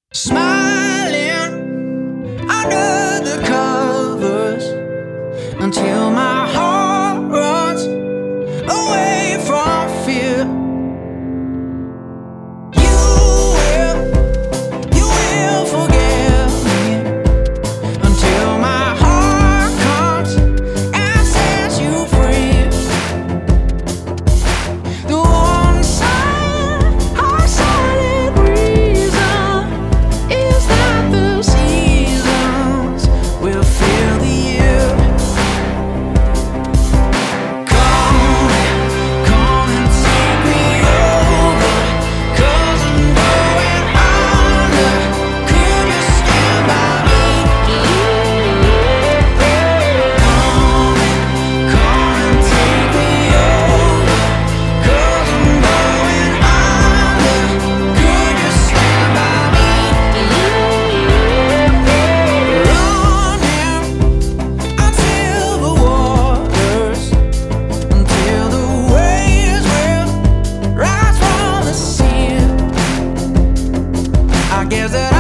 Smiling under the covers until my heart runs away from fear. You will forgive me until my heart comes and sets you free. The one silent reason is that the seasons will fill the year. Come and take me over, 'cause I'm going under. Could you stand by me? Come and take me over, 'cause I'm going under. Could you stand by me? Running until the waters, until the waves will rise from the sea. I guess that